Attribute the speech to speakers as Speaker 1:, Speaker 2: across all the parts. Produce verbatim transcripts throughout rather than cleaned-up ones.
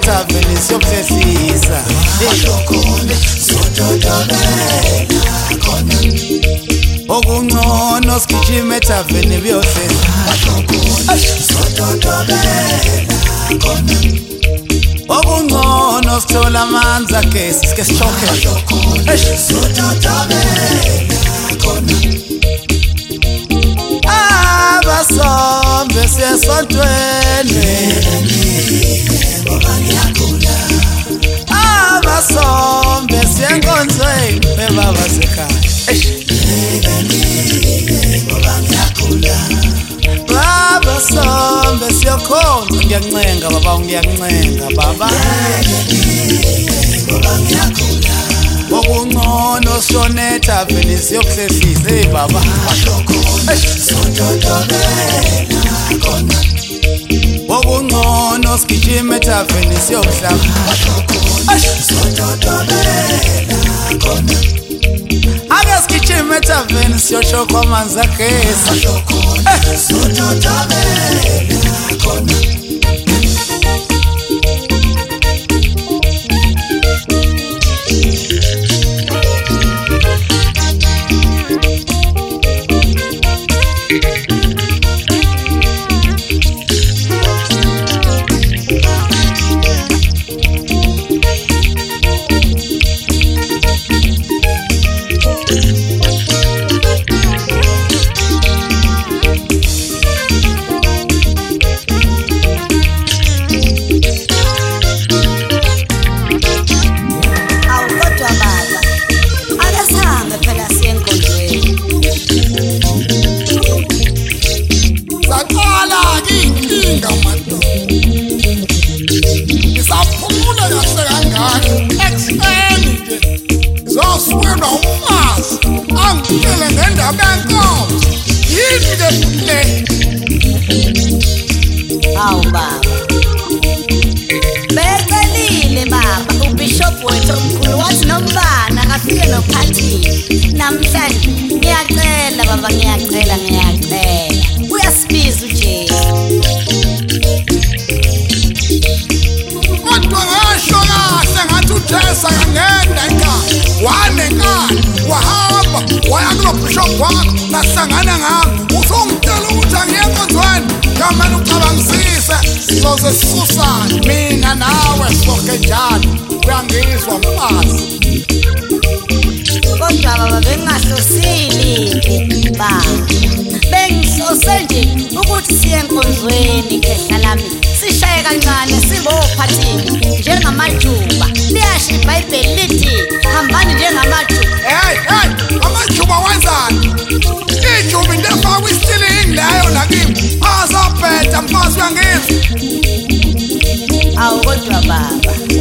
Speaker 1: ethaveni siyokuhlehlisa
Speaker 2: Ashokona sotodobela khona
Speaker 1: okungcono sigijima ethaveni biyohleza
Speaker 2: Ashokona sotodobela khona
Speaker 1: okungcono sithola amanzi agesi sike sichoke
Speaker 2: Ashokona sotodobela khona
Speaker 1: abasombe siyesontweni
Speaker 2: ngoba ngiyagula
Speaker 1: abasombe siyenkonzweni bebaba sekhaya
Speaker 2: ngoba ngiyagula
Speaker 1: abasombe siyokhonza ngiyancenga baba ngiyancenga baba
Speaker 2: ngoba ngiyagula
Speaker 1: okungcono sishone ethaveni siyokuhlehlisa hey baba
Speaker 2: Ashokona sotodobela khona
Speaker 1: okungcono sigijima ethaveni siyokuhlaba
Speaker 2: Ashokona sotodobela khona
Speaker 1: ake sigijima ethaveni siyoshokwa amanzi agesi
Speaker 2: Ashokona sotodobela khona
Speaker 3: Awu baba becelile baba ubishop wethu omkhulu wathi nombana akafike nophathile namhlanje ngiyacela baba ngiyacela ngiyacela uyasibiza uJesu
Speaker 2: kodwa ngasho kahle ngathi uJesu angenda ekhaya wanenkani wahamba waya kulo bishop wakho nahlangana ngami usongitshela ukuthi angiye enkonzweni ngamani ucabangisise sizoze sisusane mina nawe sonke njalo uyangizwa mfazi
Speaker 3: kodwa baba bengahlosile baba bengihlose nje ukuthi siye enkonzweni khehla lami sishaye kancane sibophathini njengamajuba liyasho iBhayibheli lithi hambani njengamajuba
Speaker 2: hey hey amajuba wenzani ijuba into efakwa isitilingi leyo nakimi azaphetha mfazi uyangizwa
Speaker 3: awu kodwa baba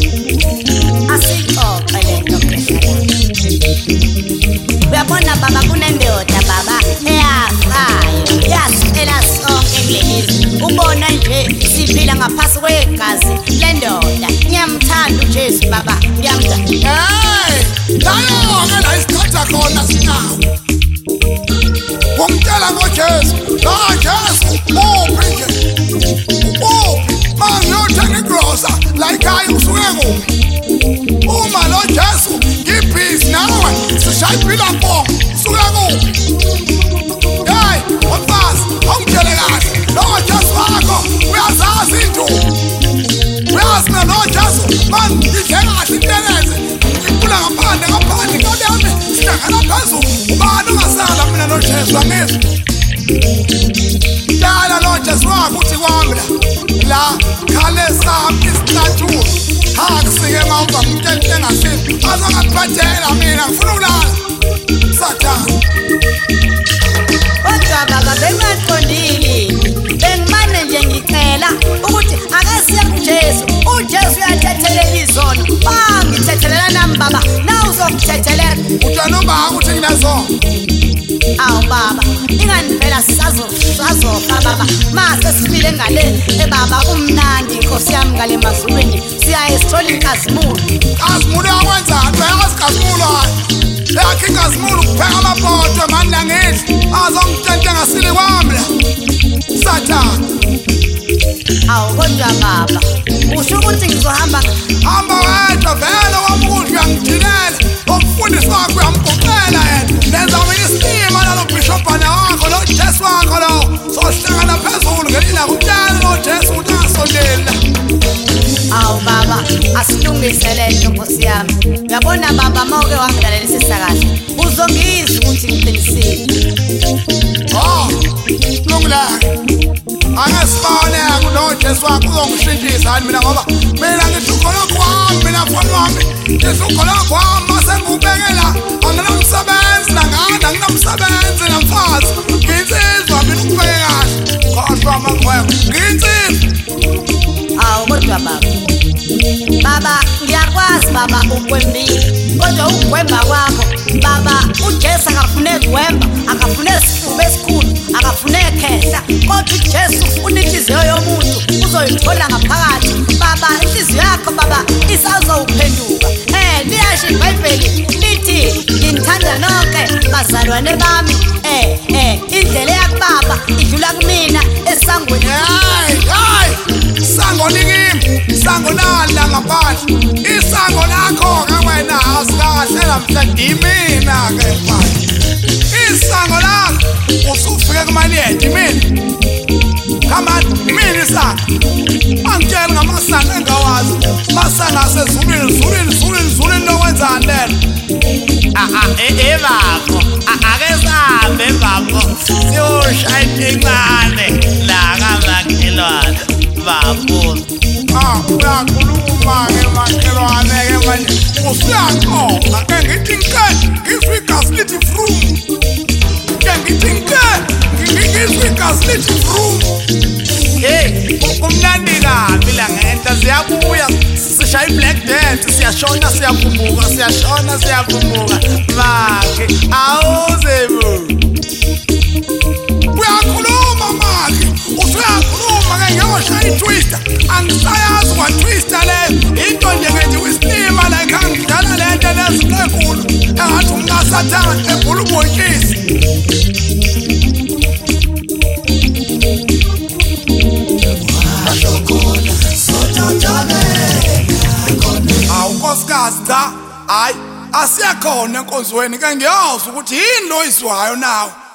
Speaker 3: asixoxe lento khehla lami uyabona baba kunendoda baba eyafayo yasicela sonke kulelizwe ubona nje siphila ngaphasi kwegazi lendoda ngiyamthanda uJesu baba ngiyamthanda
Speaker 2: hey layo-ke la isikhatha khona sinawo ngomtshela ngoJesu la Jesu uphi nje uphi mangiyothenga igrosa la ekhaya usuke kuphi uma lo Jesu ngibhizi nawe sishaya iphila mpo usuke kuphi hey mfazi awungitshele kahle lo Jesu wakho uyazazi intombi uyazi mina lo Jesu mangidle kahle inteleze ngikula ngaphandle ngaphandle inkolo yami sihlangana phezulu ubani ongasala mina lo Jesu angizwa dala lo Jesu wakho uthi kwami la la khale sami isicathulo hakusike mawuba umntente engasini azongaphathela mina ngifuna ukulala sathana
Speaker 3: kodwa baba bengaqondile bengimane nje ngicela ukuthi akasiye kuJesu uJesu uyathethelela izono bangithethelela nami baba na uzokuthethelela
Speaker 2: utshano baba uthi nginazo
Speaker 3: awu baba ingani sisazo sazofa baba mase sifile ngale ebaba umnandi inkosi yami ngale mazulwini siya esithola inkazimulo
Speaker 2: kazimulo yakwenzani uyakazikhazimula yakhe inkazimulo kupheka amapoto mani langidla azongitshente ngasili kwami la sathana
Speaker 3: Awu kodwa baba, usho ukuthi ngizohamba
Speaker 2: hamba wedwa vele wamukudla ngijinela umfundisi wakho uyamgoqela yena nenza mina isima nalo bishopana wakho lo Jesu wakho lo sohlangana phezulu ngelila kutshela lo Jesu ukuthi asondela.
Speaker 3: Awu baba, asilungisele lento Nkosi yami. Uyabona baba, mawuke wangilalela isisakazi uzongizwa ukuthi ngiqinisile.
Speaker 2: Oh, lungilanga angasibone akulo Jesu wakho uzongishintshisa mina ngoba mina ngithukolo kwami mina mfana wami ngithukolo kwami masengubekela anginamsebenzi nangana anginamsebenzi namfazi nginsizwa mina ukubeke kahle kodwa mangwebo nginsizwa.
Speaker 3: Awu kodwa baba, baba ngiyakwazi baba ukwembile kodwa ukugwemba kwakho baba uJesu akafuneki gwemba akafuneki sifuba esikhulu akafuneki khehla kodwa uJesu ufuna inhliziyo yomuntu uzoyithola ngaphakathi baba. Inhliziyo yakho baba isazowuphenduka. Eh liyasho iBhayibheli lithi ngithanda nonke bazalwane bami eh eh indlela yakubaba idlula kumina esangweni.
Speaker 2: Hayi hayi sango likimi sango nala ngaphandle isango lakho ngawena asikahle namhla ngimina ke manje isango lakho usufike kumaliyedi mina kama mina isanga angitshela ngamasanga engawazi masanga asezulwini zulwini zulwini zulwini lokwenzani lena.
Speaker 1: Ah ah eh babo ake sahambe babo siyoshaya incane la kamakhelwane babo.
Speaker 2: Ah uyakhuluma ke makhelwane ke manje usuyakhona ke ngithi nke ngizwe igazi lithi vroom ke ngithi nke ngizwe igazi lithi vroom.
Speaker 1: Hey kumnandi kabi la ngenta siyabuya sishaya iBlack Dance siyashona siyaphumuka siyashona siyaphumuka makhe awuze bo.
Speaker 2: Uyakhuluma makhe usuyakhuluma ke ngiyoshaya itwister angisayazi kwa twister le into nje ngithi wisima la ngangidala lento lezinkulu engathi umnasathana ebhula ubhontshisi. Awunkosikazi cha hayi asiyakhona enkonzweni ke ngiyazi ukuthi yini lo izwayo nawe.